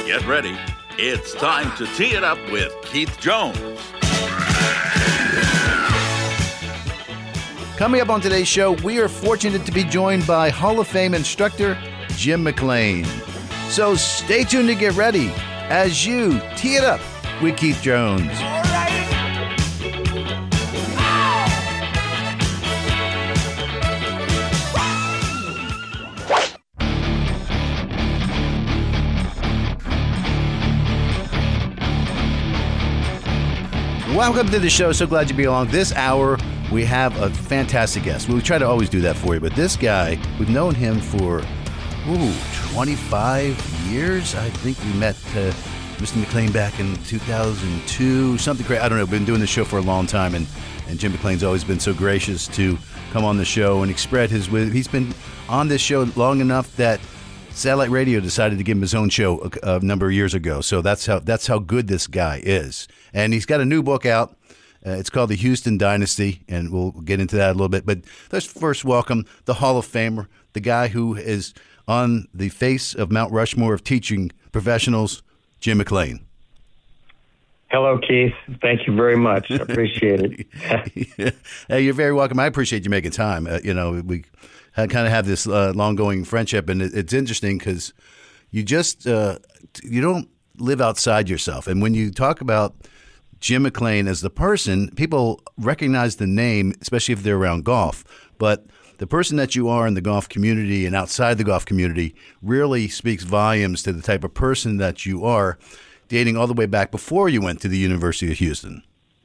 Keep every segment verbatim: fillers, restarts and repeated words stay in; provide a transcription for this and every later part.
Get ready. It's time to tee it up with Keith Jones. Coming up on today's show, we are fortunate to be joined by Hall of Fame instructor Jim McLean. So stay tuned to get ready as you tee it up with Keith Jones. Welcome to the show. So glad you be along. This hour, we have a fantastic guest. We try to always do that for you, but this guy, we've known him for, ooh, twenty-five years. I think we met uh, Mister McLean back in two thousand two, something crazy. I don't know. We've been doing this show for a long time, and, and Jim McLean's always been so gracious to come on the show and express his wisdom. He's been on this show long enough that Satellite Radio decided to give him his own show a, a number of years ago. So that's how that's how good this guy is. And he's got a new book out. Uh, it's called The Houston Dynasty, and we'll get into that a little bit. But let's first welcome the Hall of Famer, the guy who is on the face of Mount Rushmore of teaching professionals, Jim McLean. Hello, Keith. Thank you very much. I appreciate it. Hey, you're very welcome. I appreciate you making time. Uh, you know, we kind of have this uh, long-going friendship, and it, it's interesting because you just uh, you don't live outside yourself. And when you talk about Jim McLean as the person, people recognize the name, especially if they're around golf. But the person that you are in the golf community and outside the golf community really speaks volumes to the type of person that you are, dating all the way back before you went to the University of Houston.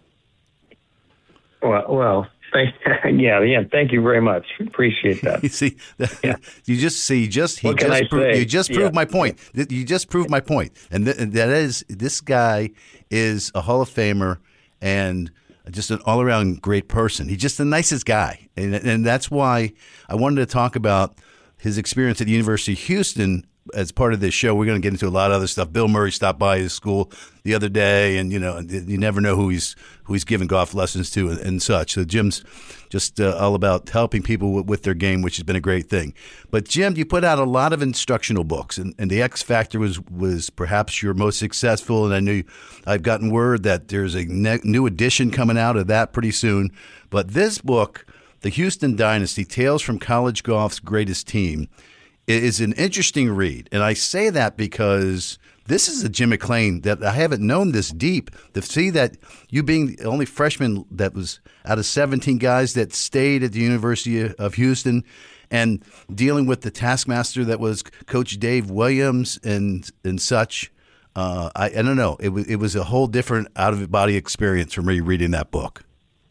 Well, well thank, yeah, yeah. Thank you very much. Appreciate that. You see, yeah. you just see, just he what can just I proved, say? you just proved yeah. my point. You just proved my point, and, th- and that is this guy is a Hall of Famer and just an all-around great person. He's just the nicest guy, and and that's why I wanted to talk about his experience at the University of Houston as part of this show. We're going to get into a lot of other stuff. Bill Murray stopped by his school the other day, and you know, you never know who he's who he's giving golf lessons to and, and such. So Jim's just uh, all about helping people with, with their game, which has been a great thing. But Jim, you put out a lot of instructional books, and, and the X Factor was was perhaps your most successful. And I knew I've gotten word that there's a ne- new edition coming out of that pretty soon. But this book, The Houston Dynasty: Tales from College Golf's Greatest Team, is an interesting read. And I say that because this is a Jim McLean that I haven't known this deep. To see that you being the only freshman that was out of seventeen guys that stayed at the University of Houston and dealing with the taskmaster that was Coach Dave Williams and and such, uh, I, I don't know. It was, it was a whole different out-of-body experience for me reading that book.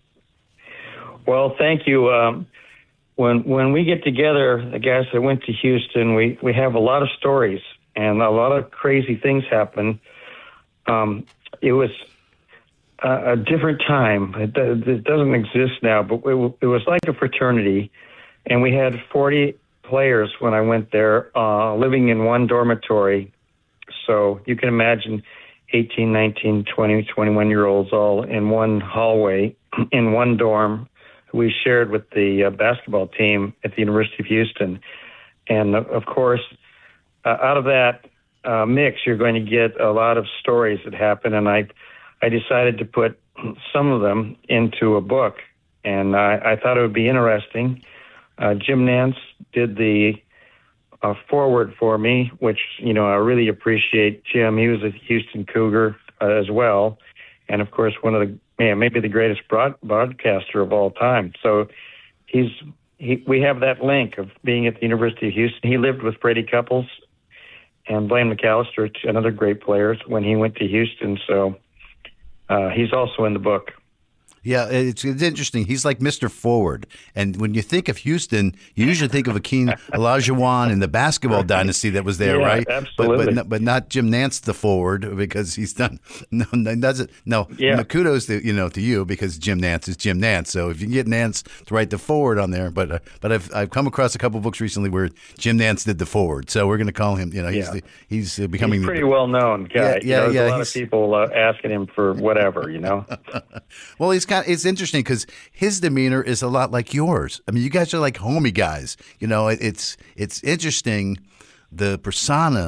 Well, thank you. Um, When when we get together, the guys that went to Houston, we, we have a lot of stories and a lot of crazy things happen. Um, it was a, a different time. It, it doesn't exist now, but it, it was like a fraternity. And we had forty players when I went there, uh, living in one dormitory. So you can imagine eighteen, nineteen, twenty, twenty-one-year-olds all in one hallway, in one dorm. We shared with the uh, basketball team at the University of Houston. And, uh, of course, uh, out of that uh, mix, you're going to get a lot of stories that happen. And I I decided to put some of them into a book. And I, I thought it would be interesting. Uh, Jim Nantz did the uh, foreword for me, which, you know, I really appreciate Jim. He was a Houston Cougar uh, as well. And, of course, one of the Yeah, maybe the greatest broad, broadcaster of all time. So he's he, we have that link of being at the University of Houston. He lived with Brady Couples and Blaine McAllister, another great players, when he went to Houston. So uh, he's also in the book. Yeah, it's, it's interesting. He's like Mister Forward. And when you think of Houston, you usually think of Akeem Olajuwon and the basketball dynasty that was there, yeah, right? Absolutely. But, but, but not Jim Nantz, the forward, because he's done no, no, doesn't no. Yeah. Kudos to you know to you because Jim Nantz is Jim Nantz. So if you can get Nantz to write the forward on there, but uh, but I've I've come across a couple of books recently where Jim Nantz did the forward. So we're going to call him. You know, he's yeah. the, he's uh, becoming he's pretty the, well known guy. Yeah, yeah, you know, there's yeah. a lot of people uh, asking him for whatever. You know. Well, he's kind. Of, it's interesting because his demeanor is a lot like yours. I mean, you guys are like homie guys. You know, it, it's it's interesting the persona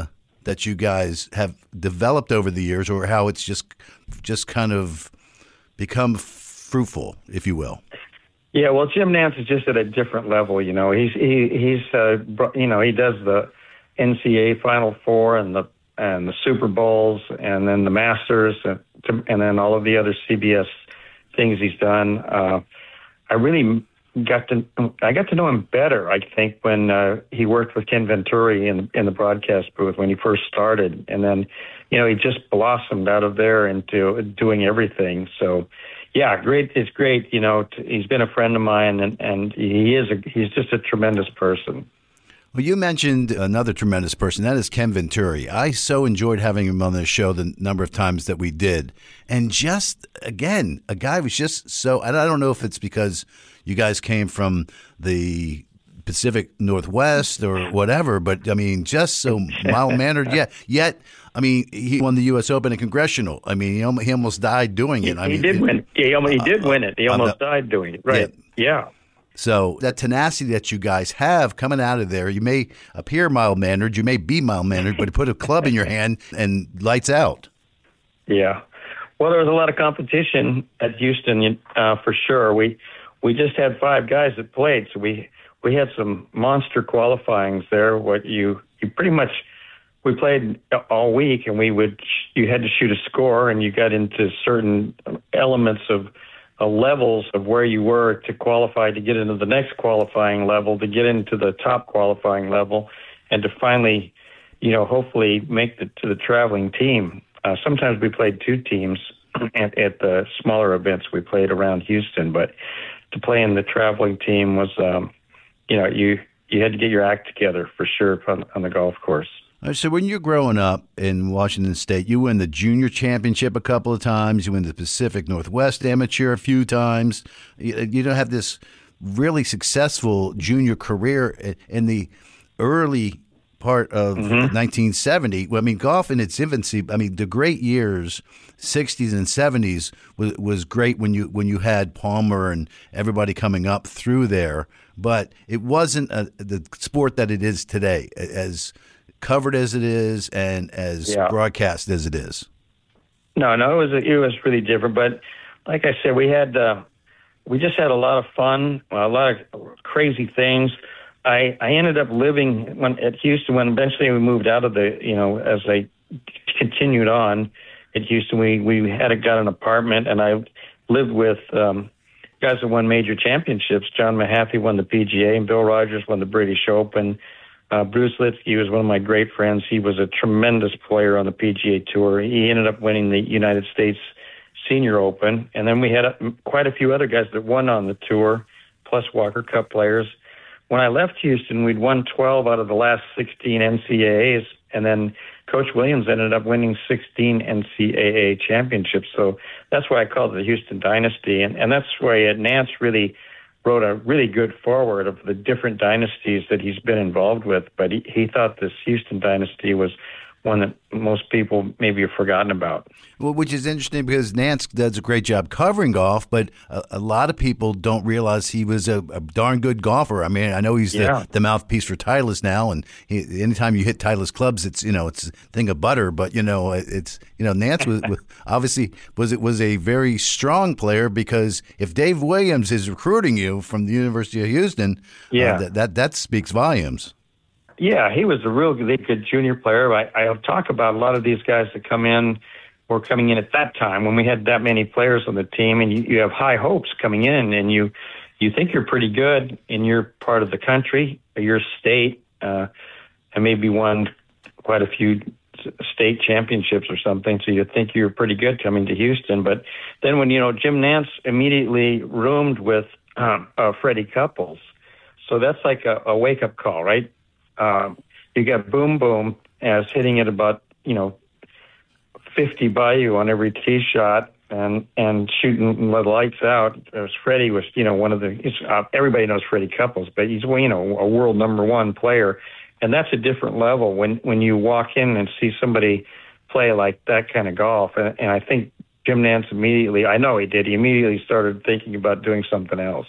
that you guys have developed over the years, or how it's just just kind of become fruitful, if you will? Yeah, well, Jim Nantz is just at a different level. You know, he's he he's uh, you know he does the N C A A Final Four and the and the Super Bowls and then the Masters and, and then all of the other C B S things he's done. Uh, I really got to I got to know him better, I think, when uh, he worked with Ken Venturi in in the broadcast booth when he first started, and then you know he just blossomed out of there into doing everything. So. Yeah, great. It's great. You know, t- he's been a friend of mine, and, and he is. A, he's just a tremendous person. Well, you mentioned another tremendous person. That is Ken Venturi. I so enjoyed having him on the show the number of times that we did. And just, again, a guy was just so, and I don't know if it's because you guys came from the Pacific Northwest or whatever, but, I mean, just so mild-mannered. Yeah, yet, I mean, he won the U S Open at Congressional. I mean, he almost, he almost died doing it. He, I mean, he did win. He, almost, he did uh, win it. He almost the, died doing it. Right. Yeah. yeah. So that tenacity that you guys have coming out of there, you may appear mild-mannered, you may be mild-mannered, but put a club in your hand and lights out. Yeah. Well, there was a lot of competition at Houston, uh, for sure. We we just had five guys that played, so we we had some monster qualifyings there. What you you pretty much we played all week, and we would you had to shoot a score, and you got into certain elements of uh, levels of where you were to qualify to get into the next qualifying level, to get into the top qualifying level, and to finally, you know, hopefully make it to the traveling team. Uh, sometimes we played two teams at, at the smaller events we played around Houston, but to play in the traveling team was, um, you know, you you had to get your act together for sure on, on the golf course. So when you're growing up in Washington State, you win the junior championship a couple of times. You win the Pacific Northwest Amateur a few times. You, you don't have this really successful junior career in the early part of mm-hmm. nineteen seventy. Well, I mean, golf in its infancy. I mean, the great years, sixties and seventies, was was great when you when you had Palmer and everybody coming up through there. But it wasn't a, the sport that it is today, as covered as it is and as yeah. broadcast as it is. No, no, it was it was really different. But like I said, we had uh, we just had a lot of fun, a lot of crazy things. I, I ended up living when at Houston when eventually we moved out of the, you know, as I continued on at Houston, we, we had a, got an apartment, and I lived with um, guys that won major championships. John Mahaffey won the P G A, and Bill Rogers won the British Open. Uh, Bruce Litsky was one of my great friends. He was a tremendous player on the P G A Tour. He ended up winning the United States Senior Open. And then we had a, quite a few other guys that won on the tour, plus Walker Cup players. When I left Houston, we'd won twelve out of the last sixteen N C A As, and then Coach Williams ended up winning sixteen N C A A championships. So that's why I called it the Houston Dynasty. And, and that's why Nantz really wrote a really good forward of the different dynasties that he's been involved with. But he, he thought this Houston Dynasty was one that most people maybe have forgotten about. Well, which is interesting because Nantz does a great job covering golf, but a, a lot of people don't realize he was a, a darn good golfer. I mean, I know he's yeah. the, the mouthpiece for Titleist now, and he, anytime you hit Titleist clubs, it's you know it's a thing of butter. But you know, it's you know Nantz was, was obviously was it was a very strong player, because if Dave Williams is recruiting you from the University of Houston, yeah, uh, that, that that speaks volumes. Yeah, he was a real good junior player. I, I'll talk about a lot of these guys that come in, were coming in at that time when we had that many players on the team, and you, you have high hopes coming in, and you you think you're pretty good in your part of the country, or your state, uh, and maybe won quite a few state championships or something, so you think you're pretty good coming to Houston. But then when, you know, Jim Nantz immediately roomed with um, uh, Freddie Couples, so that's like a, a wake-up call, right? Um, you got Boom Boom as hitting it about, you know, fifty by you on every tee shot and, and shooting the lights out. As Freddie was, you know, one of the, uh, everybody knows Freddie Couples, but he's, you know, a world number one player. And that's a different level when, when you walk in and see somebody play like that kind of golf. And, and I think Jim Nantz immediately, I know he did, he immediately started thinking about doing something else.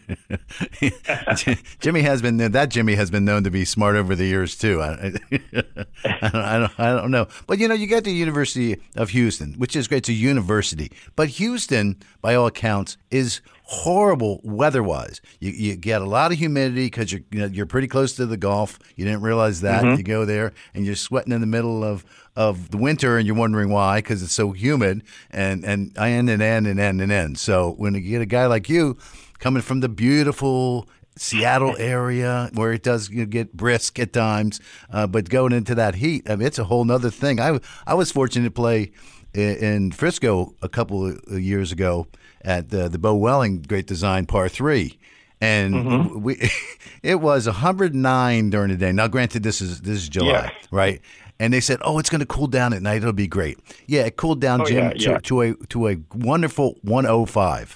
Jimmy has been, that Jimmy has been known to be smart over the years, too. I, I, don't, I, don't, I don't know. But, you know, you got the University of Houston, which is great. It's a university. But Houston, by all accounts, is horrible weather-wise. You, you get a lot of humidity because you're, you know, you're pretty close to the Gulf. You didn't realize that. Mm-hmm. You go there, and you're sweating in the middle of of the winter, and you're wondering why, because it's so humid, and and end and end and end and end. So when you get a guy like you coming from the beautiful Seattle area, where it does, you know, get brisk at times, uh, but going into that heat, I mean, it's a whole nother thing. I, I was fortunate to play in, in Frisco a couple of years ago at the, the Bo Welling Great Design Par three. And mm-hmm. we, it was one hundred nine during the day. Now, granted, this is this is July, yeah. right? And they said, "Oh, it's going to cool down at night. It'll be great." Yeah, it cooled down, oh, Jim, yeah, yeah. To, to a to a wonderful one oh five.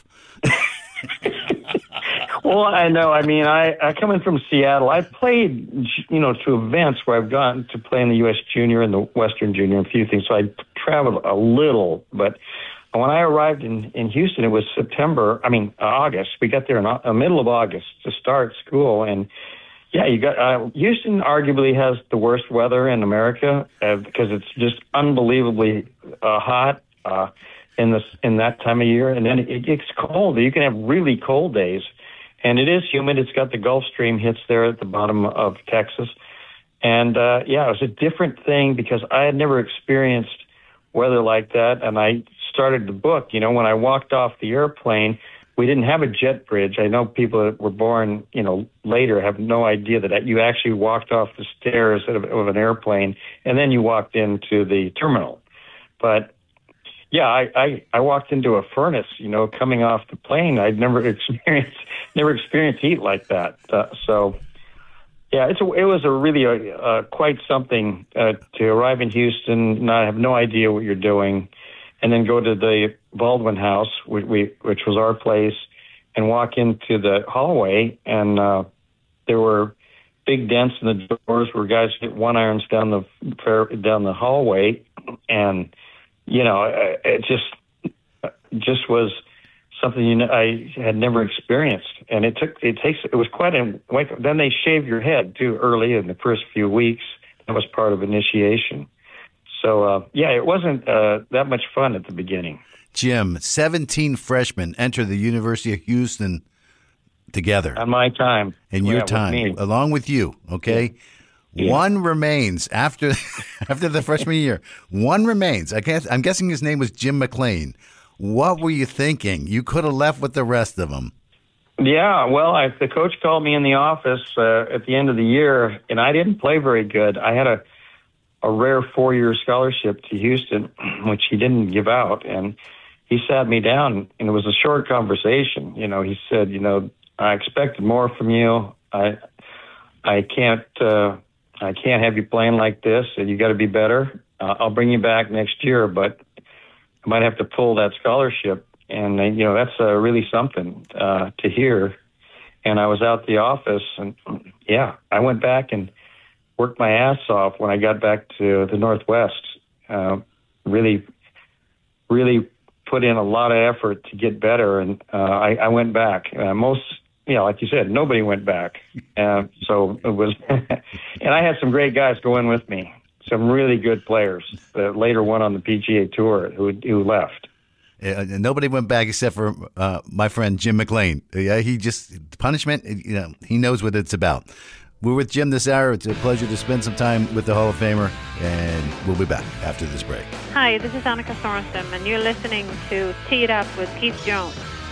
Well, I know. I mean, I, I coming from Seattle, I've played, you know, to events where I've gotten to play in the U S Junior and the Western Junior and a few things. So I traveled a little, but when I arrived in, in Houston, it was September. I mean, uh, August. We got there in the uh, middle of August to start school, and yeah, you got uh, Houston. Arguably has the worst weather in America uh, because it's just unbelievably uh, hot uh, in this in that time of year, and then it gets cold. You can have really cold days, and it is humid. It's got the Gulf Stream hits there at the bottom of Texas, and uh, yeah, it was a different thing because I had never experienced weather like that, and I started the book. You know, when I walked off the airplane, we didn't have a jet bridge. I know people that were born, you know, later have no idea that you actually walked off the stairs of, of an airplane and then you walked into the terminal. But yeah, I, I, I walked into a furnace, you know, coming off the plane. I'd never experienced, never experienced heat like that. Uh, so yeah, it's a, it was a really a, uh, quite something uh, to arrive in Houston, not have no idea what you're doing, and then go to the Baldwin House, which, we, which was our place, and walk into the hallway, and uh, there were big dents in the doors where guys hit one irons down the down the hallway, and you know, it just just was something you know, I had never experienced, and it took it takes it was quite a like. Then they shave your head too early in the first few weeks. That was part of initiation. So, uh, yeah, it wasn't uh, that much fun at the beginning. Jim, seventeen freshmen enter the University of Houston together. On my time. In your yeah, time, with along with you, okay? Yeah. One remains after after the freshman year. One remains. I guess, I'm guessing his name was Jim McLean. What were you thinking? You could have left with the rest of them. Yeah, well, I, the coach called me in the office uh, at the end of the year, and I didn't play very good. I had a a rare four-year scholarship to Houston, which he didn't give out. And he sat me down, and it was a short conversation. You know, he said, you know, I expected more from you. I I can't uh, I can't have you playing like this, and you got to be better. Uh, I'll bring you back next year, but I might have to pull that scholarship. And, uh, you know, that's uh, really something uh, to hear. And I was out the office, and, yeah, I went back and worked my ass off when I got back to the Northwest. Uh, really, really put in a lot of effort to get better, and uh, I, I went back. Uh, most, you know, like you said, nobody went back. Uh, so it was, and I had some great guys going with me, some really good players that later won on the P G A Tour who who left. Yeah, nobody went back except for uh, my friend Jim McLean. Yeah, he just punishment. You know, he knows what it's about. We're with Jim this hour. It's a pleasure to spend some time with the Hall of Famer, and we'll be back after this break. Hi, this is Annika Sorenstam, and you're listening to Tee It Up with Keith Jones.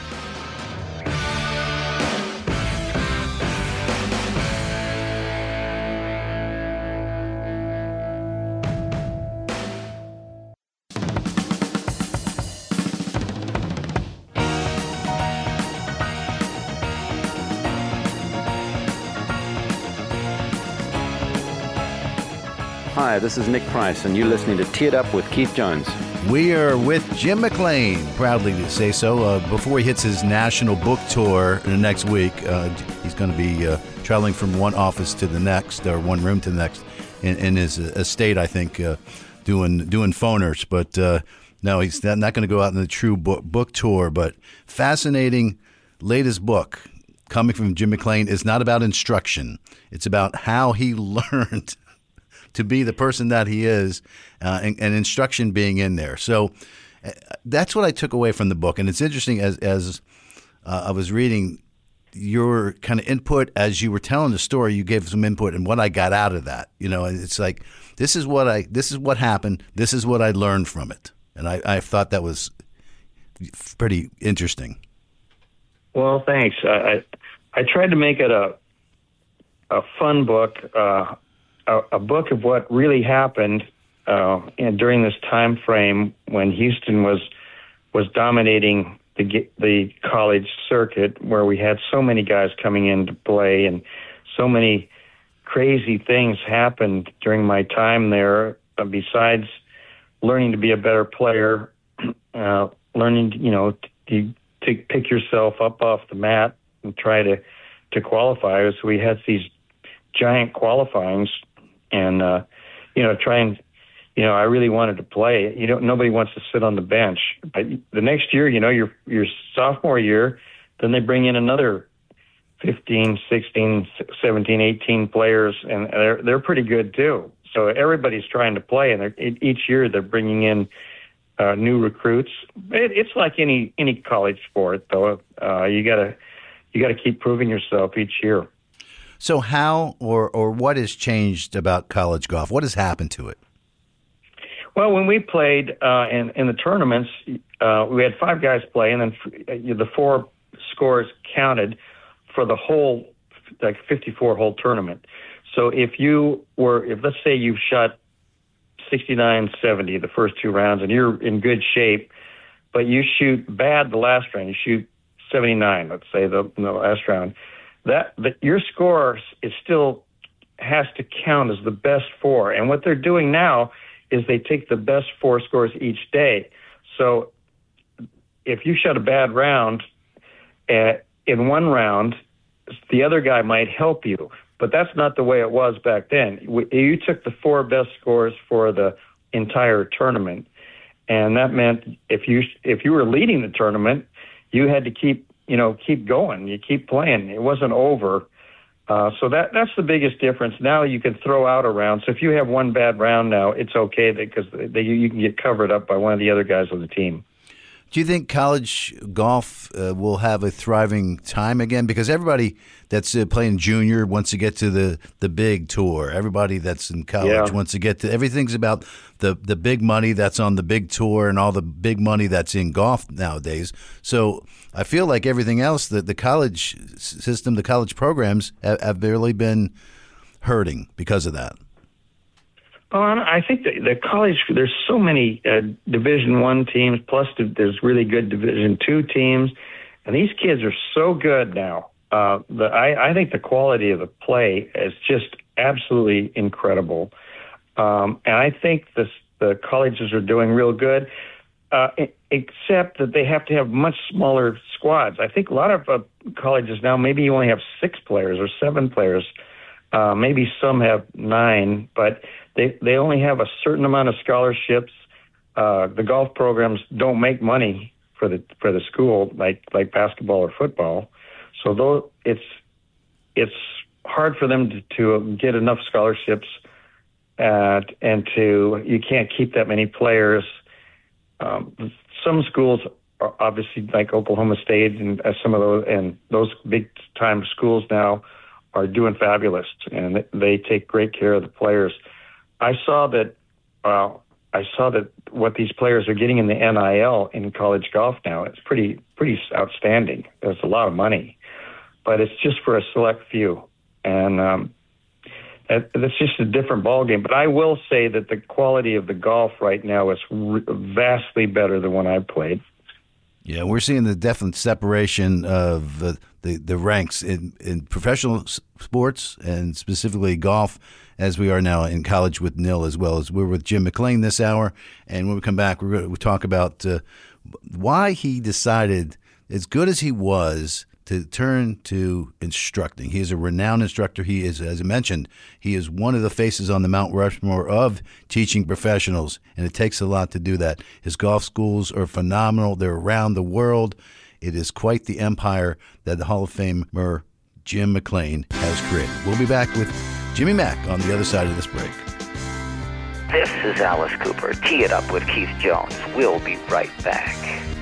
Hi, this is Nick Price, and you're listening to Tee It Up with Keith Jones. We are with Jim McLean, proudly to say so. Uh, before he hits his national book tour next week, uh, he's going to be uh, traveling from one office to the next, or one room to the next, in, in his estate, I think, uh, doing doing phoners. But uh, No, he's not, not going to go out on the true book, book tour, but fascinating latest book coming from Jim McLean is not about instruction. It's about how he learned to be the person that he is, uh, and, and instruction being in there. So uh, that's what I took away from the book. And it's interesting as, as uh, I was reading your kind of input as you were telling the story, you gave some input and what I got out of that. You know, and it's like, this is what I, this is what happened. This is what I learned from it. And I, I thought that was pretty interesting. Well, thanks. I, I, I tried to make it a, a fun book, uh, a, a book of what really happened uh, and during this time frame when Houston was, was dominating the the college circuit, where we had so many guys coming in to play and so many crazy things happened during my time there. Uh, besides learning to be a better player, uh, learning, you know, to, to pick yourself up off the mat and try to to qualify. So we had these giant qualifyings, and uh, you know, try and. You know, I really wanted to play. You don't. Nobody wants to sit on the bench. But the next year, you know, your your sophomore year, then they bring in another fifteen, sixteen, seventeen, eighteen players, and they're they're pretty good too. So everybody's trying to play, and they're, each year they're bringing in uh, new recruits. It, it's like any any college sport, though. Uh, you gotta you gotta keep proving yourself each year. So how or or what has changed about college golf? What has happened to it? Well, when we played uh, in, in the tournaments, uh, we had five guys play, and then f- the four scores counted for the whole, like fifty-four hole tournament. So if you were, if let's say you shot sixty-nine seventy the first two rounds, and you're in good shape, but you shoot bad the last round, you shoot seventy-nine, let's say the, the last round, that, that your score is still has to count as the best four. And what they're doing now is they take the best four scores each day. So if you shot a bad round uh, in one round, the other guy might help you. But that's not the way it was back then. You took the four best scores for the entire tournament, and that meant if you if you were leading the tournament, you had to keep you know keep going. You keep playing. It wasn't over. Uh, so that that's the biggest difference. Now you can throw out a round. So if you have one bad round now, it's okay because they, you, you can get covered up by one of the other guys on the team. Do you think college golf uh, will have a thriving time again? Because everybody that's uh, playing junior wants to get to the, the big tour. Everybody that's in college yeah. wants to get to – everything's about the, the big money that's on the big tour and all the big money that's in golf nowadays. So I feel like everything else, the, the college system, the college programs have, have barely been hurting because of that. Oh, I think the, the college, there's so many uh, Division One teams, plus there's really good Division Two teams, and these kids are so good now. Uh, the, I, I think the quality of the play is just absolutely incredible, um, and I think this, the colleges are doing real good, uh, except that they have to have much smaller squads. I think a lot of uh, colleges now, maybe you only have six players or seven players. Uh, maybe some have nine, but they they only have a certain amount of scholarships. Uh, the golf programs don't make money for the for the school like like basketball or football, so though it's it's hard for them to, to get enough scholarships, at, and to you can't keep that many players. Um, some schools are obviously like Oklahoma State and uh, some of those and those big time schools now are doing fabulous, and they take great care of the players. I saw that. Uh, I saw that what these players are getting in the N I L in college golf now. It's pretty pretty outstanding. There's a lot of money, but it's just for a select few, and um, that, that's just a different ballgame. But I will say that the quality of the golf right now is r- vastly better than when I played. Yeah, we're seeing the definite separation of the, the, the ranks in, in professional s- sports and specifically golf as we are now in college with Nil as well. As we're with Jim McLean this hour, and when we come back, we're going to talk about uh, why he decided, as good as he was, to turn to instructing. He is a renowned instructor. He is, as I mentioned, he is one of the faces on the Mount Rushmore of teaching professionals, and it takes a lot to do that. His golf schools are phenomenal. They're around the world. It is quite the empire that the Hall of Famer Jim McLean has created. We'll be back with Jimmy Mack on the other side of this break. This is Alice Cooper. Tee it up with Keith Jones. We'll be right back.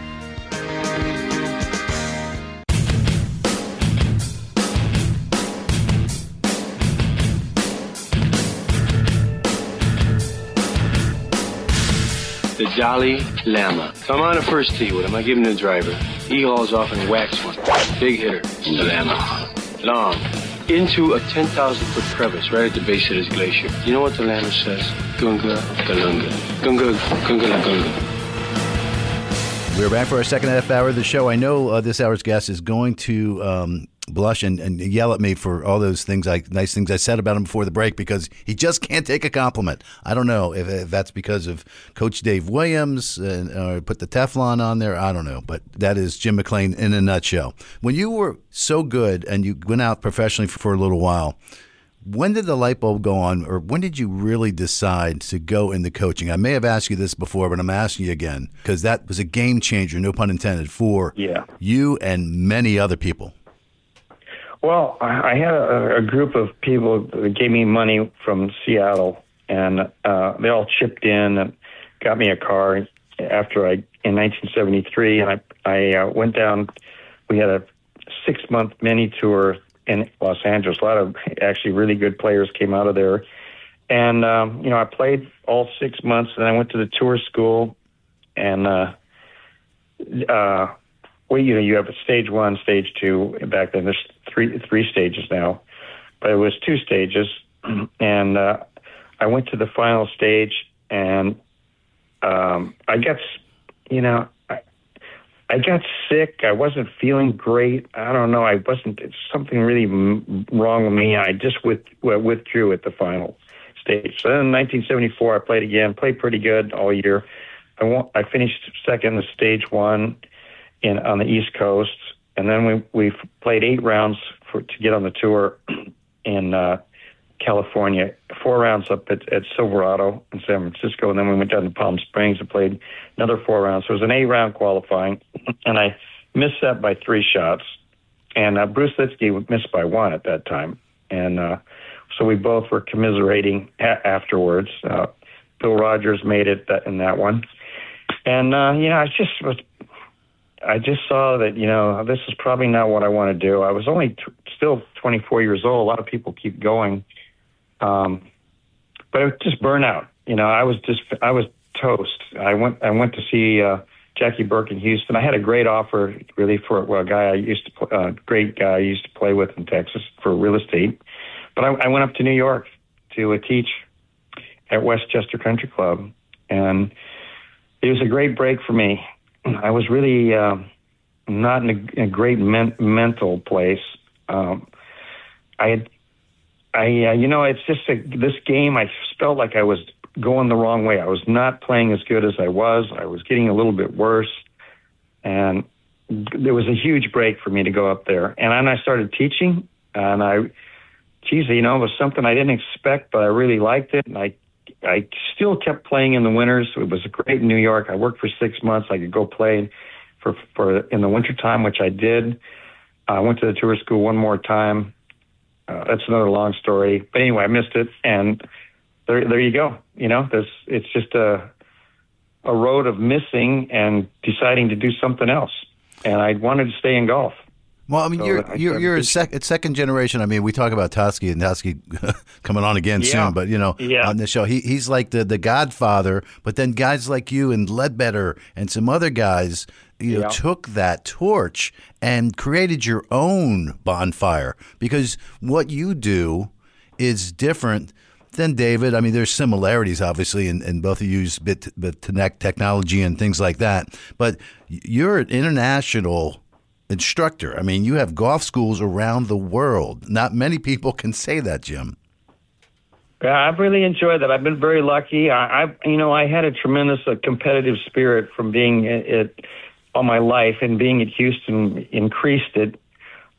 The Dalai Lama. So I'm on the first tee with him. I give him the driver. He hauls off and whacks one. Big hitter, the Lama. Long. Into a ten thousand foot crevice right at the base of this glacier. You know what the Lama says? Gunga Galunga. Gunga Gunga Gunga. We're back for our second half hour of the show. I know uh, this hour's guest is going to um, blush and, and yell at me for all those things, I, nice things I said about him before the break, because he just can't take a compliment. I don't know if, if that's because of Coach Dave Williams and or put the Teflon on there. I don't know, but that is Jim McLean in a nutshell. When you were so good and you went out professionally for, for a little while, when did the light bulb go on, or when did you really decide to go into coaching? I may have asked you this before, but I'm asking you again, because that was a game changer, no pun intended, for yeah. you and many other people. Well, I had a, a group of people that gave me money from Seattle, and uh, they all chipped in and got me a car after I in nineteen seventy-three, and I I uh, went down. We had a six-month mini tour in Los Angeles. A lot of actually really good players came out of there. And, um, you know, I played all six months, and I went to the tour school. And, uh, uh, well, you know, you have a stage one, stage two. Back then, there's three three stages now. But it was two stages. And uh, I went to the final stage, and um, I got, you know, I got sick. I wasn't feeling great. I don't know. I wasn't. It's something really m- wrong with me. I just with, withdrew at the final stage. So then in nineteen seventy-four, I played again. Played pretty good all year. I won, I finished second in stage one in on the East Coast, and then we we played eight rounds for to get on the tour in uh, California. Four rounds up at, at Silverado in San Francisco, and then we went down to Palm Springs and played another four rounds. So it was an eight-round qualifying, and I missed that by three shots. And uh, Bruce Litsky missed by one at that time. And uh, so we both were commiserating a- afterwards. Uh, Bill Rogers made it that, in that one. And, uh, you know, I just was, I just saw that, you know, this is probably not what I want to do. I was only t- still twenty-four years old. A lot of people keep going. Um, but it was just burnout. You know, I was just, I was toast. I went, I went to see uh, Jackie Burke in Houston. I had a great offer, really, for well, a guy I used to, play, uh, great guy I used to play with in Texas for real estate. But I, I went up to New York to uh, teach at Westchester Country Club, and it was a great break for me. I was really uh, not in a, in a great men- mental place. Um, I had. I, uh, you know, it's just a, this game, I felt like I was going the wrong way. I was not playing as good as I was. I was getting a little bit worse. And there was a huge break for me to go up there. And then I started teaching, and I, geez, you know, it was something I didn't expect, but I really liked it. And I, I still kept playing in the winters. It was great in New York. I worked for six months. I could go play for, for in the wintertime, which I did. I went to the tour school one more time. Uh, that's another long story. But anyway, I missed it, and there there you go. You know, there's it's just a a road of missing and deciding to do something else. And I wanted to stay in golf. Well, I mean, so you're I you're you're a sec- second generation. I mean, we talk about Toski and Toski coming on again yeah. soon, but you know, yeah. on the show, he he's like the the Godfather. But then guys like you and Ledbetter and some other guys, you know, yeah. took that torch and created your own bonfire, because what you do is different than David. I mean, there's similarities, obviously, and, and both of you use bit, bit technology and things like that. But you're an international instructor. I mean, you have golf schools around the world. Not many people can say that, Jim. Yeah, I've really enjoyed that. I've been very lucky. I, I you know, I had a tremendous uh, competitive spirit from being at, at all my life, and being at Houston increased it.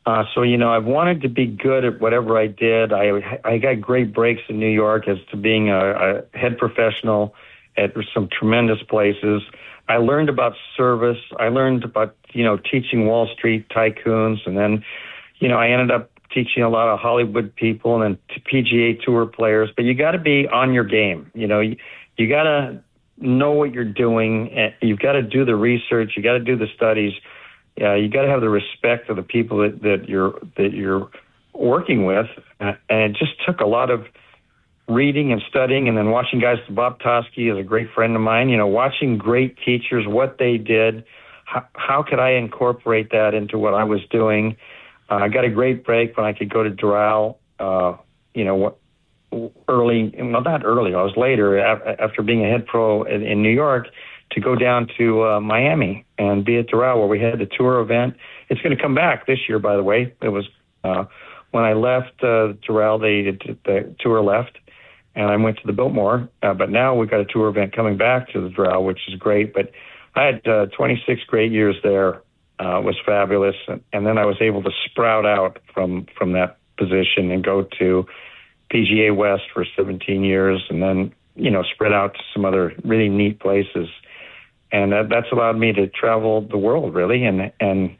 Uh, so, you know, I've wanted to be good at whatever I did. I I got great breaks in New York as to being a, a head professional at some tremendous places. I learned about service. I learned about, you know, teaching Wall Street tycoons. And then, you know, I ended up teaching a lot of Hollywood people and then P G A Tour players. But you got to be on your game. You know, you, you got to know what you're doing. And you've got to do the research. You got to do the studies. Yeah, you got to have the respect of the people that, that you're that you're working with, uh, and it just took a lot of reading and studying, and then watching guys. Bob Toski is a great friend of mine. You know, watching great teachers, what they did, how, how could I incorporate that into what I was doing? Uh, I got a great break when I could go to Doral. Uh, you know, what early? Well, not early. I was later after being a head pro in, in New York, to go down to uh, Miami and be at Doral, where we had the tour event. It's going to come back this year, by the way. It was uh, when I left uh, Doral, they the tour left, and I went to the Biltmore. Uh, but now we've got a tour event coming back to the Doral, which is great. But I had uh, twenty-six great years there. Uh, it was fabulous, and, and then I was able to sprout out from from that position and go to P G A West for seventeen years, and then you know spread out to some other really neat places. And that, that's allowed me to travel the world, really, and and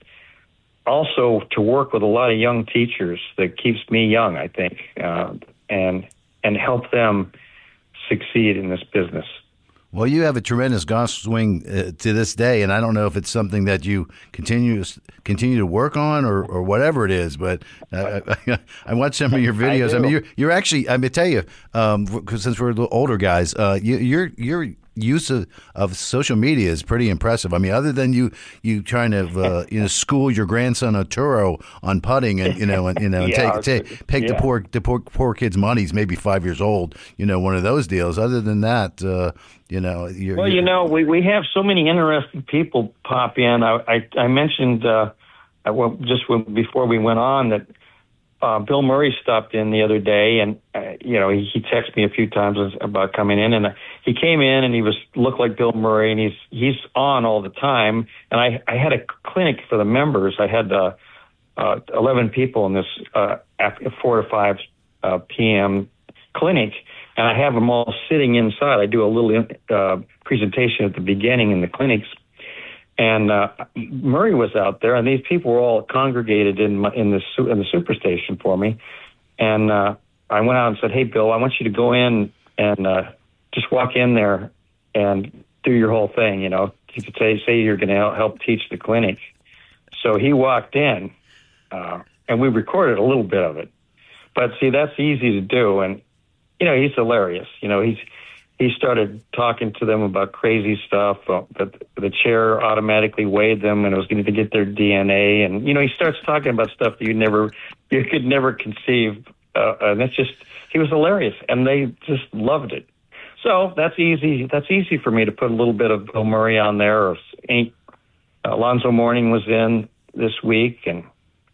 also to work with a lot of young teachers. That keeps me young, I think, uh, and and help them succeed in this business. Well, you have a tremendous golf swing uh, to this day, and I don't know if it's something that you continue continue to work on or, or whatever it is. But uh, I, I watched some of your videos. I, I mean, you're you're actually. I mean, tell you, um, since we're a little older guys, uh, you, you're you're. use of, of social media is pretty impressive. I mean, other than you you trying to uh, you know school your grandson Arturo on putting and you know and you know yeah, take take take yeah. the poor the poor poor kid's money. He's maybe five years old. You know, one of those deals. Other than that, uh, you know. You're, well, you're, you know, we we have so many interesting people pop in. I I, I mentioned uh, I, well, just when, before we went on that. Uh, Bill Murray stopped in the other day, and uh, you know he, he texted me a few times about coming in, and uh, he came in and he was looked like Bill Murray, and he's he's on all the time. And I, I had a clinic for the members. I had uh, uh, eleven people in this uh, four to five uh, p m clinic, and I have them all sitting inside. I do a little uh, presentation at the beginning in the clinics. And uh, Murray was out there, and these people were all congregated in my, in the in the superstation for me. And uh, I went out and said, "Hey, Bill, I want you to go in and uh, just walk in there and do your whole thing. You know, you could say say you're going to help teach the clinic." So he walked in, uh, and we recorded a little bit of it. But see, that's easy to do, and you know, he's hilarious. You know, he's. He started talking to them about crazy stuff. Uh, that the chair automatically weighed them, and it was going to get their D N A. And you know, he starts talking about stuff that you never, you could never conceive. Uh, and that's just, he was hilarious, and they just loved it. So that's easy. That's easy for me to put a little bit of Bill Murray on there. Or ain't, uh, Alonzo Mourning was in this week, and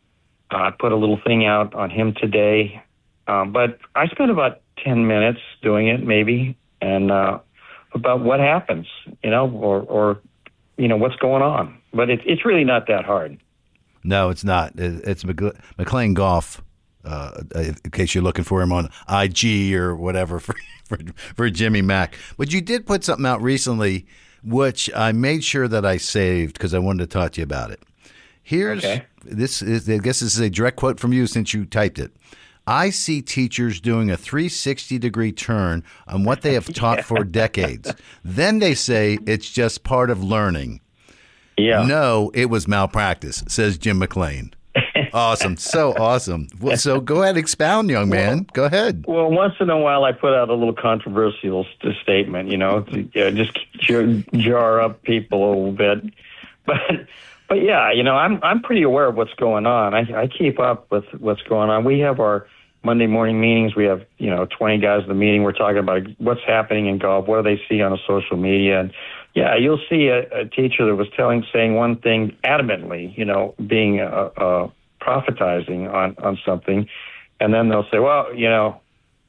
I uh, put a little thing out on him today. Um, but I spent about ten minutes doing it, maybe. And uh, about what happens, you know, or, or you know, what's going on. But it, it's really not that hard. No, it's not. It's McLean Golf, uh, in case you're looking for him on I G or whatever for, for, for Jimmy Mack. But you did put something out recently, which I made sure that I saved because I wanted to talk to you about it. Here's, okay. this is, I guess this is a direct quote from you since you typed it. I see teachers doing a three sixty degree turn on what they have taught yeah. for decades. Then they say it's just part of learning. Yeah. No, it was malpractice, says Jim McLean. Awesome. So awesome. Well, so go ahead, expound, young man. Well, go ahead. Well, once in a while I put out a little controversial st- statement, you know, to uh, just jar, jar up people a little bit. But but yeah, you know, I'm I'm pretty aware of what's going on. I, I keep up with what's going on. We have our Monday morning meetings. We have, you know, twenty guys in the meeting. We're talking about what's happening in golf. What do they see on a social media? And yeah, you'll see a, a teacher that was telling, saying one thing adamantly, you know, being uh, uh, prophetizing on, on something. And then they'll say, well, you know,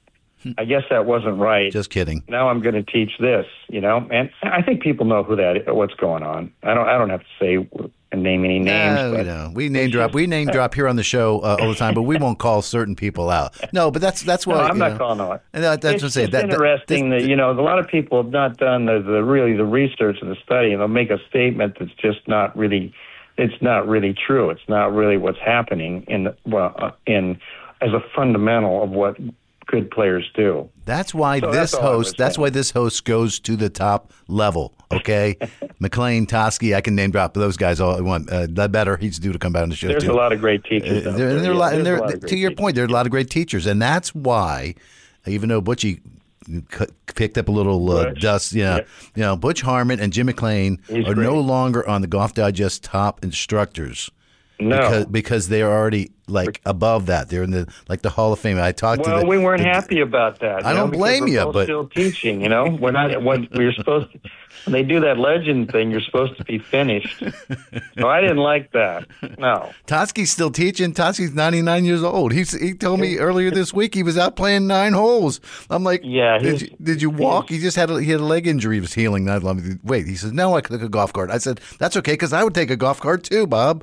I guess that wasn't right. Just kidding. Now I'm going to teach this, you know, and I think people know who that is, what's going on. I don't, I don't have to say name any names. No, but you know, we name drop. We name drop here on the show uh, all the time, but we won't call certain people out. No, but that's that's why no, I'm you not know, calling out. And that, that's it's what I'm saying. It's That, that- interesting that, this- you know, a lot of people have not done the, the really the research and the study, and they'll make a statement that's just not really, it's not really true. It's not really what's happening in the, well uh, in as a fundamental of what good players do. That's why So this that's all I was host. That's saying. why this host goes to the top level. Okay, McLean, Toski, I can name drop those guys all I want. Uh, that better. He's due to come back on the show. There's too. a lot of great teachers. Uh, out there, and there. there are a Yeah, lot, and there's a there, lot of to great your teachers. point, there are a lot of great teachers, and that's why, even though Butchie c- picked up a little uh, Butch. dust, you know, Yeah. you know, Butch Harmon and Jim McLean He's are great. no longer on the Golf Digest top instructors. No. because because they are already like above that. They're in the like the Hall of Fame. I talked to Well, the, we weren't the- happy about that. I you know, don't because blame we're you, both but- still teaching. You know, we're not. What we're supposed to. When they do that legend thing, you're supposed to be finished. So I didn't like that. No. Toski's still teaching. Toski's ninety-nine years old. He's, he told me earlier this week he was out playing nine holes. I'm like, Yeah, did he's- you, did you walk? He just had a, he had a leg injury. He was healing. Not let me wait. He says, no, I took a golf cart. I said, that's okay because I would take a golf cart too, Bob.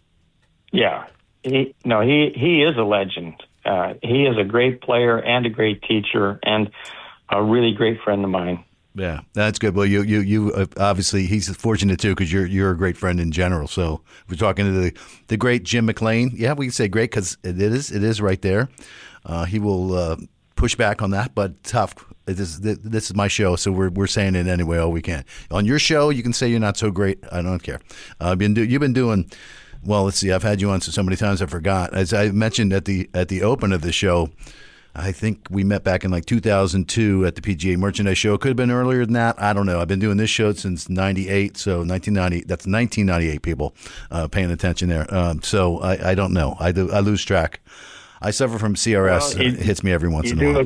Yeah. He, no, he he is a legend. Uh, he is a great player and a great teacher and a really great friend of mine. Yeah, that's good. Well, you you you uh, obviously he's fortunate too because you're you're a great friend in general. So we're talking to the the great Jim McLean. Yeah, we can say great because it is it is right there. Uh, he will uh, push back on that, but tough. It is, this is my show, so we're we're saying it anyway all we can. On your show, you can say you're not so great. I don't care. Uh, been do, you've been doing. Well, let's see. I've had you on so many times I forgot. As I mentioned at the at the open of the show, I think we met back in like two thousand two at the P G A Merchandise Show. It could have been earlier than that. I don't know. I've been doing this show since ninety-eight, so nineteen ninety. That's nineteen ninety-eight. People uh, paying attention there. Um, so I, I don't know. I do. I lose track. I suffer from C R S. Well, you- it hits me every once You in a do while. a,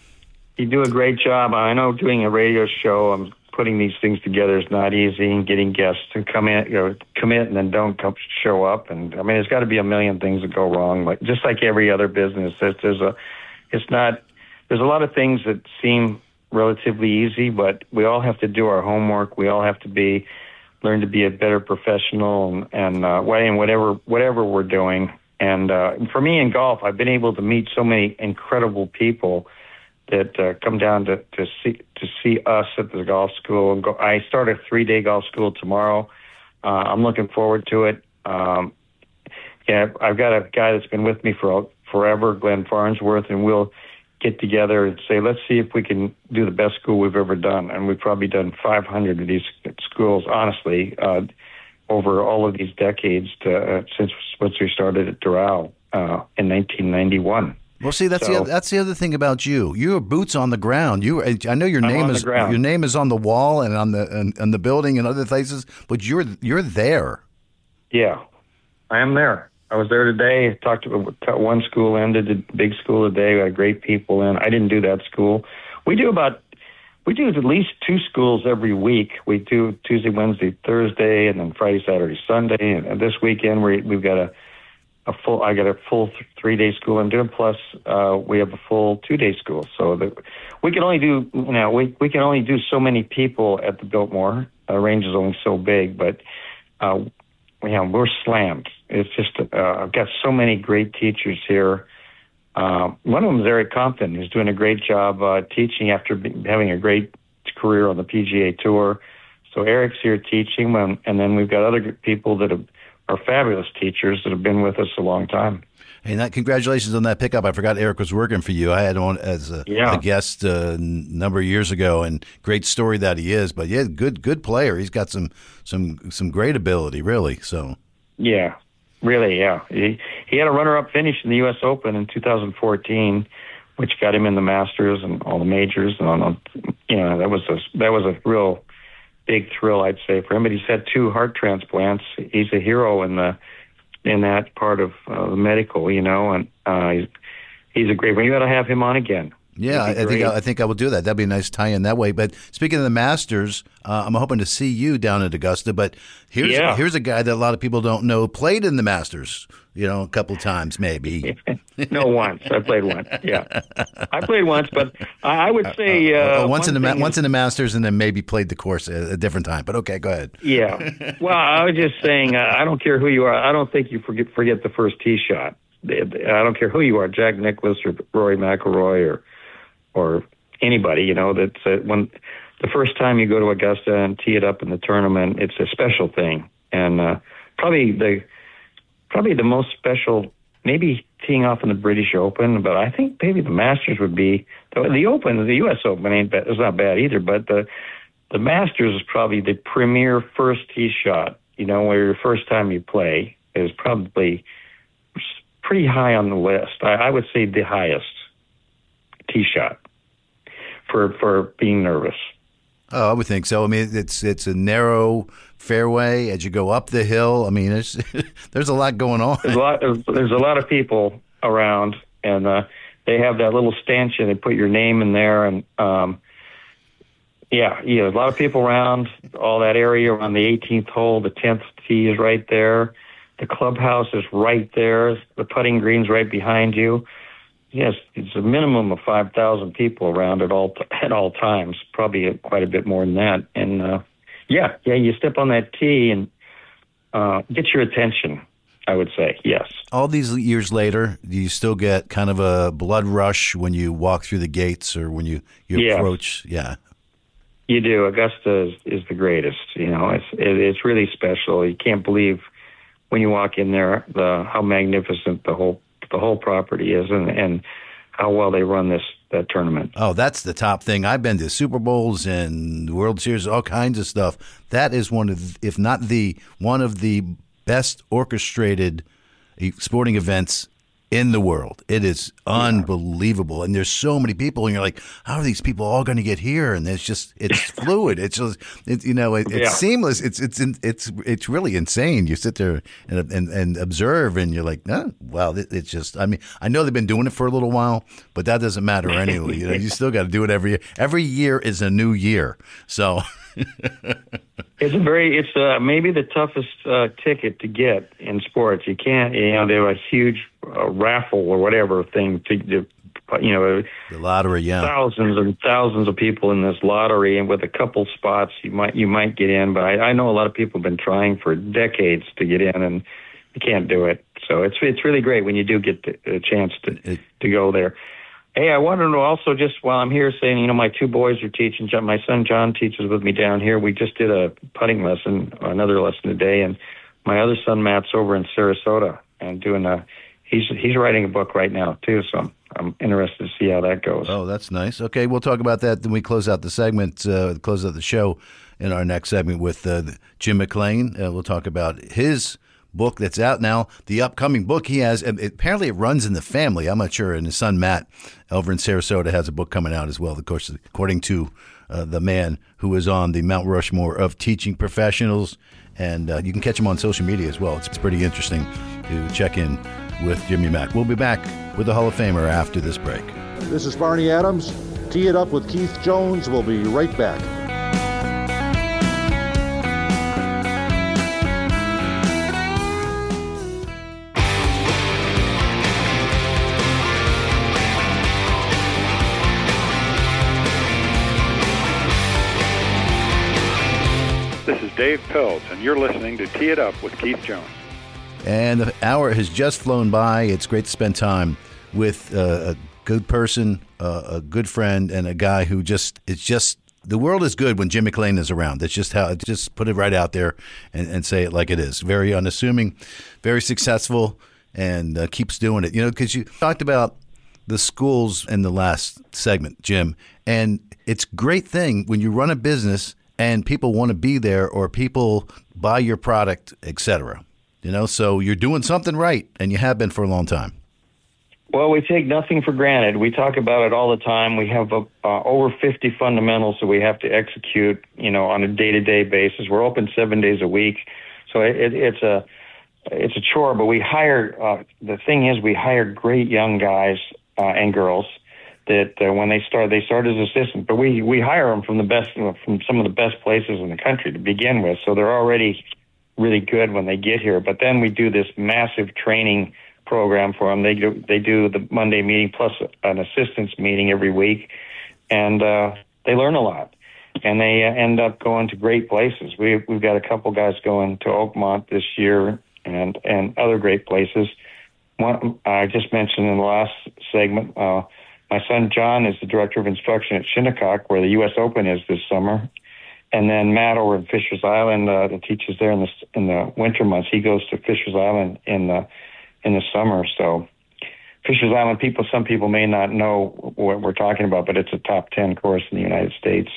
you do a great job. I know doing a radio show, I'm putting these things together is not easy, and getting guests to come in, you know, commit and then don't come, show up. And I mean, there's got to be a million things that go wrong. Like just like every other business, there's, there's a, it's not. There's a lot of things that seem relatively easy, but we all have to do our homework. We all have to be learn to be a better professional and and uh, in whatever whatever we're doing. And uh, for me in golf, I've been able to meet so many incredible people that uh, come down to, to see to see us at the golf school. And go, I start a three day golf school tomorrow. Uh, I'm looking forward to it. Um, yeah, I've got a guy that's been with me for forever, Glenn Farnsworth, and we'll get together and say, let's see if we can do the best school we've ever done. And we've probably done five hundred of these schools, honestly, uh, over all of these decades to, uh, since once we started at Doral uh, in nineteen ninety-one. Well, see, that's So- the other, that's the other thing about you. You're boots on the ground. You, I know your I'm name on the is ground. your name is on the wall and on the and, and the building and other places, but you're you're there. Yeah, I am there. I was there today. Talked to one school, ended the big school today. We had great people in. I didn't do that school. We do about we do at least two schools every week. We do Tuesday, Wednesday, Thursday, and then Friday, Saturday, Sunday. And, and this weekend we we've got a a full. I got a full th- three day school I'm doing. Plus, uh, we have a full two day school. So the, we can only do you know we we can only do so many people at the Biltmore. The range is only so big, but. Uh, Yeah, we're slammed. It's just uh, I've got so many great teachers here. Uh, one of them is Eric Compton, who's doing a great job uh, teaching after be, having a great career on the P G A Tour. So Eric's here teaching, um, and then we've got other good people that have, are fabulous teachers that have been with us a long time. Hey, that, congratulations on that pickup. I forgot Eric was working for you. I had him on as a, Yeah. a guest a number of years ago, and great story that he is. But yeah, good good player. He's got some some some great ability, really. So Yeah, really, yeah. He he had a runner-up finish in the U S Open in two thousand fourteen, which got him in the Masters and all the majors. And on, you know, that was a that was a real big thrill, I'd say, for him. But he's had two heart transplants. He's a hero in the in that part of uh, the medical, you know, and uh, he's he's a great one. You got to have him on again. Yeah, I think I, I think I will do that. That'd be a nice tie-in that way. But speaking of the Masters, uh, I'm hoping to see you down at Augusta. But here's Yeah. here's a guy that a lot of people don't know played in the Masters. You know, a couple times maybe. No, once. I played once. Yeah, I played once, but I I would say uh, Uh, once one in the ma- thing once is- in the Masters, and then maybe played the course at a different time. But okay, go ahead. Yeah. Well, I was just saying, uh, I don't care who you are. I don't think you forget forget the first tee shot. I don't care who you are, Jack Nicklaus or Rory McIlroy or or anybody. You know, that's uh, when the first time you go to Augusta and tee it up in the tournament, it's a special thing, and uh, probably the probably the most special. Maybe teeing off in the British Open, but I think maybe the Masters would be the, the Open. The U S Open ain't bad. It's not bad either, but the the Masters is probably the premier first tee shot. You know, where your first time you play is probably pretty high on the list. I, I would say the highest tee shot for for being nervous. Oh, I would think so. I mean, it's it's a narrow fairway as you go up the hill. I mean, there's there's a lot going on. There's a lot. There's, there's a lot of people around, and uh, they have that little stanchion. They put your name in there, and um, yeah, yeah, a lot of people around. All that area around the eighteenth hole, the tenth tee is right there. The clubhouse is right there. The putting green's right behind you. Yes, it's a minimum of five thousand people around at all at all times. Probably quite a bit more than that. And uh, yeah, yeah, you step on that tee and uh, get your attention. I would say yes. All these years later, do you still get kind of a blood rush when you walk through the gates or when you you Yes. approach? Yeah. You do. Augusta is, is the greatest. You know, it's it, it's really special. You can't believe when you walk in there the how magnificent the whole the whole property is, and, and how well they run this that tournament. Oh, that's the top thing. I've been to Super Bowls and World Series, all kinds of stuff. That is one of, if not the one of the best orchestrated sporting events in the world. It is unbelievable, and there's so many people, and you're like, how are these people all going to get here? And it's just, it's fluid. It's just, it, you know, it, it's Yeah. seamless. It's it's it's it's really insane. You sit there and and, and observe, and you're like, oh, wow, it, it's just. I mean, I know they've been doing it for a little while, but that doesn't matter anyway. You know, you still got to do it every year. Every year is a new year. So. It's a very, it's uh, maybe the toughest uh, ticket to get in sports. You can't, you know, they have a huge uh, raffle or whatever thing to, to, you know, The lottery, yeah. thousands and thousands of people in this lottery, and with a couple spots, you might you might get in. But I, I know a lot of people have been trying for decades to get in, and you can't do it. So it's it's really great when you do get the, a chance to It- to go there. Hey, I wanted to also just while I'm here saying, you know, my two boys are teaching. John- My son John teaches with me down here. We just did a putting lesson, another lesson today, and my other son Matt's over in Sarasota and doing a. He's he's writing a book right now too, so I'm, I'm interested to see how that goes. Oh, that's nice. Okay, we'll talk about that when we close out the segment, uh, close out the show in our next segment with uh, Jim McLean. Uh, we'll talk about his book that's out now, the upcoming book he has. And it, apparently it runs in the family. I'm not sure. And his son, Matt, over in Sarasota, has a book coming out as well, of course, according to uh, the man who is on the Mount Rushmore of teaching professionals. And uh, you can catch him on social media as well. It's, it's pretty interesting to check in with Jimmy Mack. We'll be back with the Hall of Famer after this break. This is Barney Adams. Tee it up with Keith Jones. We'll be right back. This is Dave Pelz, and you're listening to Tee It Up with Keith Jones. And the hour has just flown by. It's great to spend time with uh, a good person, uh, a good friend, and a guy who just, it's just, the world is good when Jim McLean is around. That's just how, just put it right out there and, and say it like it is. Very unassuming, very successful, and uh, keeps doing it. You know, because you talked about the schools in the last segment, Jim, and it's a great thing when you run a business and people want to be there or people buy your product, et cetera. You know, so you're doing something right, and you have been for a long time. Well, we take nothing for granted. We talk about it all the time. We have uh, over fifty fundamentals that we have to execute, you know, on a day-to-day basis. We're open seven days a week, so it, it, it's a it's a chore. But we hire. Uh, the thing is, we hire great young guys uh, and girls that uh, when they start, they start as assistants. But we we hire them from the best, from some of the best places in the country to begin with, so they're already really good when they get here. But then we do this massive training program for them. They do they do the Monday meeting plus an assistants meeting every week, and uh, they learn a lot. And they uh, end up going to great places. We, we've got a couple guys going to Oakmont this year and, and other great places. One, I just mentioned in the last segment, uh, my son John is the director of instruction at Shinnecock, where the U S Open is this summer. And then Matt over in Fisher's Island uh, that teaches there in the in the winter months. He goes to Fisher's Island in the in the summer. So Fisher's Island, people, some people may not know what we're talking about, but it's a top ten course in the United States.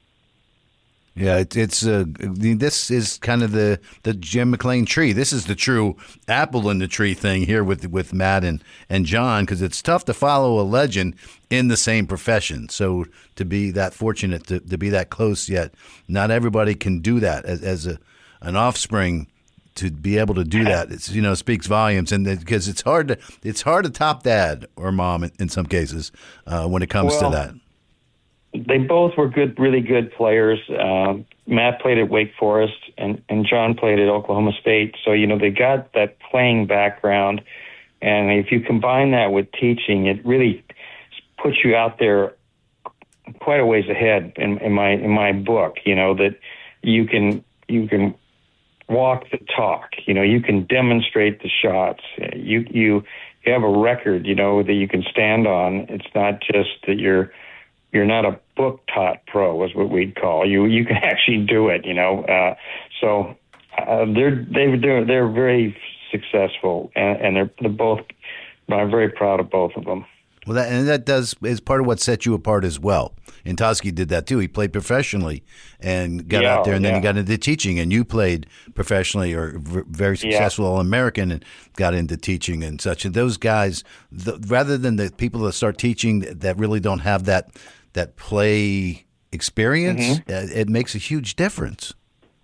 Yeah, it, it's uh, this is kind of the, the Jim McLean tree. This is the true apple in the tree thing here with with Matt and, and John, because it's tough to follow a legend in the same profession. So to be that fortunate to, to be that close, yet not everybody can do that as, as a an offspring. To be able to do that, it's, you know, speaks volumes, and because it's hard to it's hard to top dad or mom in, in some cases uh, when it comes well, to that. They both were good, really good players. Um, Matt played at Wake Forest, and, and John played at Oklahoma State. So, you know, they got that playing background. And if you combine that with teaching, it really puts you out there quite a ways ahead in, in my in my book, you know, that you can you can walk the talk. You know, you can demonstrate the shots. You you you have a record, you know, that you can stand on. It's not just that you're You're not a book-taught pro, is what we'd call you. You can actually do it, you know. Uh, so uh, they're they they're they're very successful, and, and they're they're both. I'm very proud of both of them. Well, that, and that does is part of what set you apart as well. And Toski did that too. He played professionally and got yeah, out there, and yeah. then he got into teaching. And you played professionally or v- very successful yeah. All-American and got into teaching and such. And those guys, the, rather than the people that start teaching that really don't have that that play experience, mm-hmm. uh, it makes a huge difference.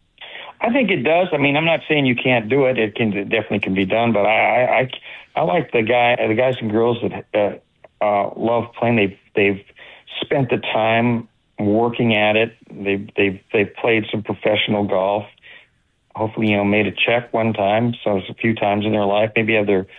I think it does. I mean, I'm not saying you can't do it. It can it definitely can be done. But I I, I, I like the guy, the guys and girls that uh, uh, love playing. They've they've spent the time working at it. They've they've they've played some professional golf. Hopefully, you know, made a check one time. So it's a few times in their life. Maybe have their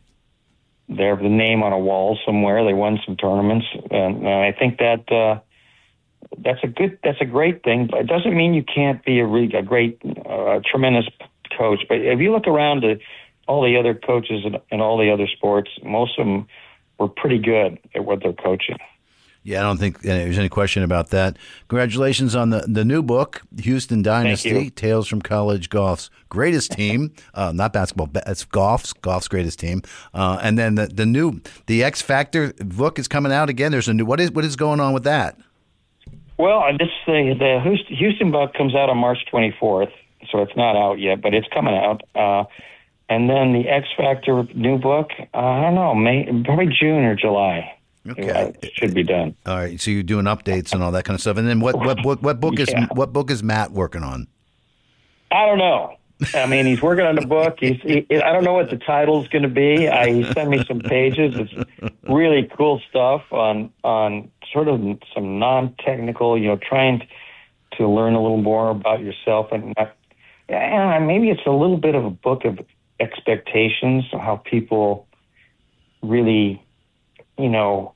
They have the name on a wall somewhere. They won some tournaments, and, and I think that uh, that's a good, that's a great thing. But it doesn't mean you can't be a really a great, uh, tremendous coach. But if you look around at all the other coaches in, in all the other sports, most of them were pretty good at what they're coaching. Yeah, I don't think there's any question about that. Congratulations on the, the new book, Houston Dynasty, Tales from College Golf's Greatest Team. Uh, not basketball, it's golf's, golf's greatest team. Uh, and then the, the new, the X Factor book is coming out again. There's a new, what is what is going on with that? Well, this the, the Houston book comes out on March twenty-fourth, so it's not out yet, but it's coming out. Uh, and then the X Factor new book, uh, I don't know, May, probably June or July. Okay, it should be done. All right, so you're doing updates and all that kind of stuff. And then what what what, what book is yeah. what book is Matt working on? I don't know. I mean, he's working on the book. He's he, I don't know what the title's going to be. I, he sent me some pages. It's really cool stuff on on sort of some non-technical, you know, trying to learn a little more about yourself, and not, yeah, maybe it's a little bit of a book of expectations, how people really. You know,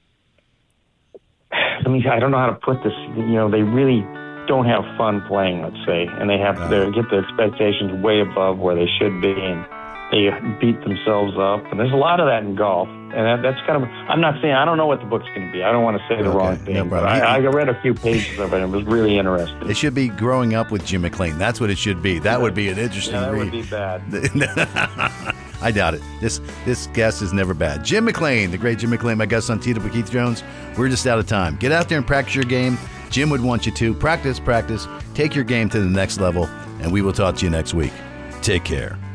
I mean, I don't know how to put this. You know, they really don't have fun playing, let's say, and they have to get their expectations way above where they should be, and they beat themselves up. And there's a lot of that in golf, and that, that's kind of. I'm not saying I don't know what the book's going to be. I don't want to say the okay, wrong thing. No but I, I read a few pages of it, and it was really interesting. It should be Growing Up with Jim McLean. That's what it should be. That would be an interesting yeah, that read. would be bad. I doubt it. This this guest is never bad. Jim McLean, the great Jim McLean, my guest on Teed Up with Keith Jones. We're just out of time. Get out there and practice your game. Jim would want you to. Practice, practice. Take your game to the next level, and we will talk to you next week. Take care.